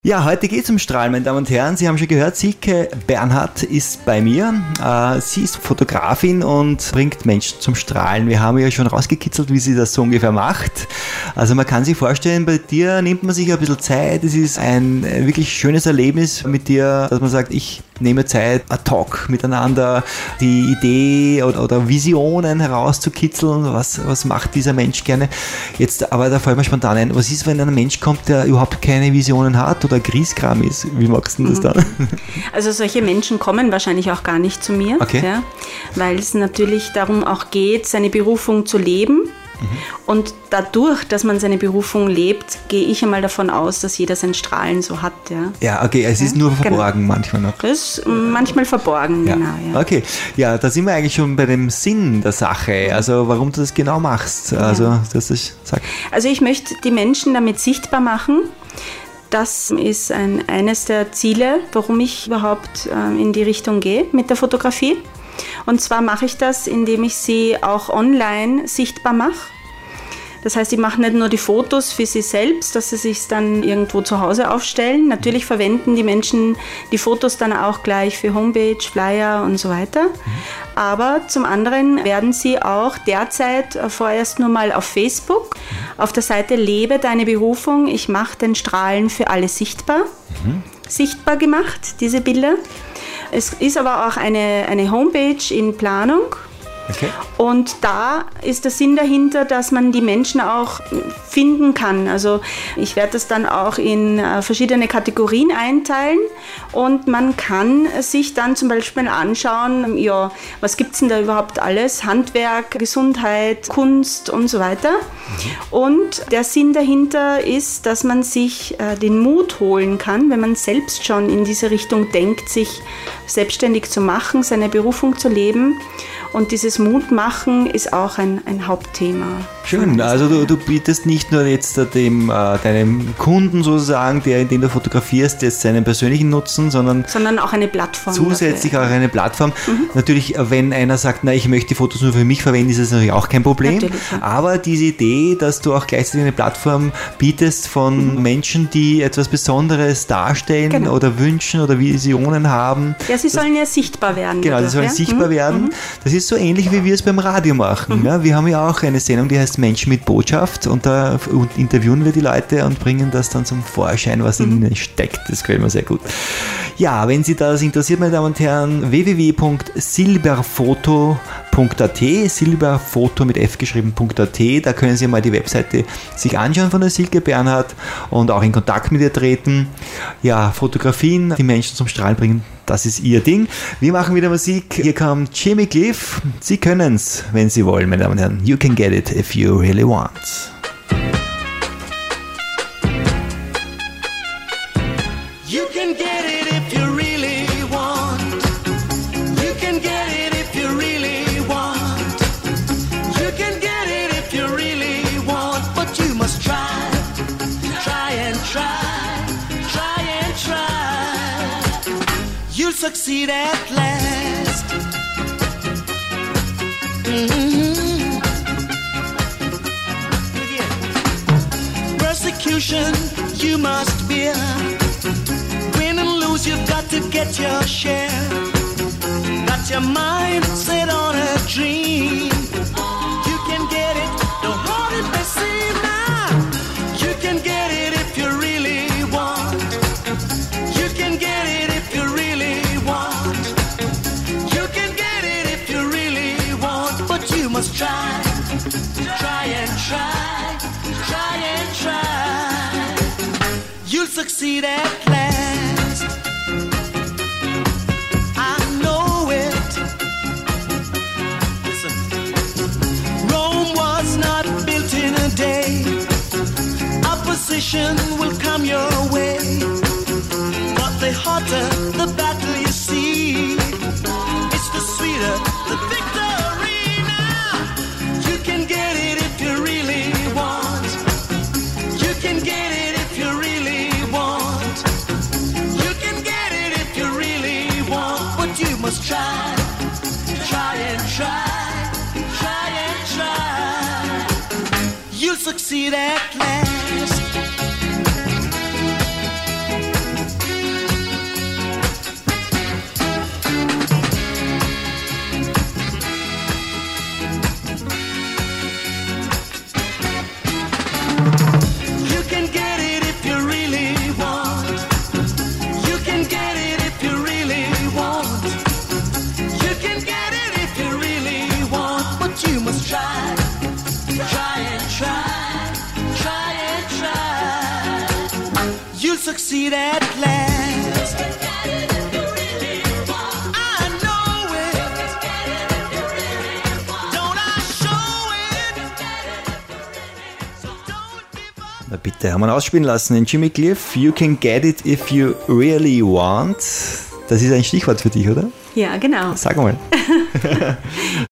Ja, heute geht es um Strahlen, meine Damen und Herren. Sie haben schon gehört, Silke Bernhardt ist bei mir. Sie ist Fotografin und bringt Menschen zum Strahlen. Wir haben ja schon rausgekitzelt, wie sie das so ungefähr macht. Also man kann sich vorstellen, bei dir nimmt man sich ein bisschen Zeit. Es ist ein wirklich schönes Erlebnis mit dir, dass man sagt, ich nehme Zeit, ein Talk miteinander, die Idee oder Visionen herauszukitzeln. Was macht dieser Mensch gerne? Jetzt, aber da fällt mir spontan ein, was ist, wenn ein Mensch kommt, der überhaupt keine Visionen hat oder Grieskram ist? Wie magst du das dann? Also solche Menschen kommen wahrscheinlich auch gar nicht zu mir, okay. Ja, weil es natürlich darum auch geht, seine Berufung zu leben. Und dadurch, dass man seine Berufung lebt, gehe ich einmal davon aus, dass jeder sein Strahlen so hat. Ja, okay, es ist nur verborgen manchmal noch. Das ist manchmal verborgen, ja. Genau. Ja. Okay, ja, da sind wir eigentlich schon bei dem Sinn der Sache, also warum du das genau machst. Also, dass ich sag. Also ich möchte die Menschen damit sichtbar machen. Das ist eines der Ziele, warum ich überhaupt in die Richtung gehe mit der Fotografie. Und zwar mache ich das, indem ich sie auch online sichtbar mache. Das heißt, ich mache nicht nur die Fotos für sie selbst, dass sie sich dann irgendwo zu Hause aufstellen. Natürlich verwenden die Menschen die Fotos dann auch gleich für Homepage, Flyer und so weiter. Aber zum anderen werden sie auch derzeit vorerst nur mal auf Facebook, auf der Seite Lebe deine Berufung. Ich mache den Strahlen für alle sichtbar. Sichtbar gemacht, diese Bilder. Es ist aber auch eine Homepage in Planung. Okay. Und da ist der Sinn dahinter, dass man die Menschen auch finden kann. Also ich werde das dann auch in verschiedene Kategorien einteilen und man kann sich dann zum Beispiel anschauen, ja, was gibt es denn da überhaupt alles? Handwerk, Gesundheit, Kunst und so weiter. Und der Sinn dahinter ist, dass man sich den Mut holen kann, wenn man selbst schon in diese Richtung denkt, sich selbstständig zu machen, seine Berufung zu leben. Und dieses Mutmachen ist auch ein Hauptthema. Schön, also du bietest nicht nur jetzt deinem Kunden sozusagen, den du fotografierst, jetzt seinen persönlichen Nutzen, sondern auch eine Plattform. Zusätzlich auch eine Plattform. Natürlich, wenn einer sagt, na, ich möchte die Fotos nur für mich verwenden, ist das natürlich auch kein Problem. Ja. Aber diese Idee, dass du auch gleichzeitig eine Plattform bietest von Menschen, die etwas Besonderes darstellen oder wünschen oder Visionen haben. Ja, sie sollen ja sichtbar werden. Genau, sie sollen sichtbar werden. Das ist so ähnlich, wie wir es beim Radio machen. Ja, wir haben ja auch eine Sendung, die heißt Menschen mit Botschaft und da interviewen wir die Leute und bringen das dann zum Vorschein, was in ihnen steckt. Das gefällt mir sehr gut. Ja, wenn Sie das interessiert, meine Damen und Herren, www.silberfoto.at, Silberfoto mit F geschrieben.at, da können Sie mal die Webseite sich anschauen von der Silke Bernhardt und auch in Kontakt mit ihr treten. Ja, Fotografien, die Menschen zum Strahlen bringen, das ist ihr Ding. Wir machen wieder Musik. Hier kommt Jimmy Cliff. Sie können's, wenn Sie wollen, meine Damen und Herren. You can get it if you really want. You can get it if you really want. You can get it if you really want. You can get it if you really want. But you must try. Try and try. Try and try. You'll succeed at last. Persecution you must bear. Win and lose, you've got to get your share. Got your mind set on a dream. You can get it, don't hold it, they see now. You can get it if you really want. You can get it if you really want. You can get it if you really want. But you must try. Try and try. Try and try. You'll succeed at last. I know it. Listen. Rome was not built in a day. Opposition will come your way. But the hotter the battle you see, it's the sweeter the victory now. You can get it if you really want. You can get it if you really want. You can get it if you really want. But you must try. Try and try. Try and try. You'll succeed at last. succeed at last. I know it. Don't I show it? So don't give up. Na bitte, haben wir ihn ausspielen lassen. Den Jimmy Cliff, You can get it if you really want. Das ist ein Stichwort für dich, oder? Ja, genau. Sag mal.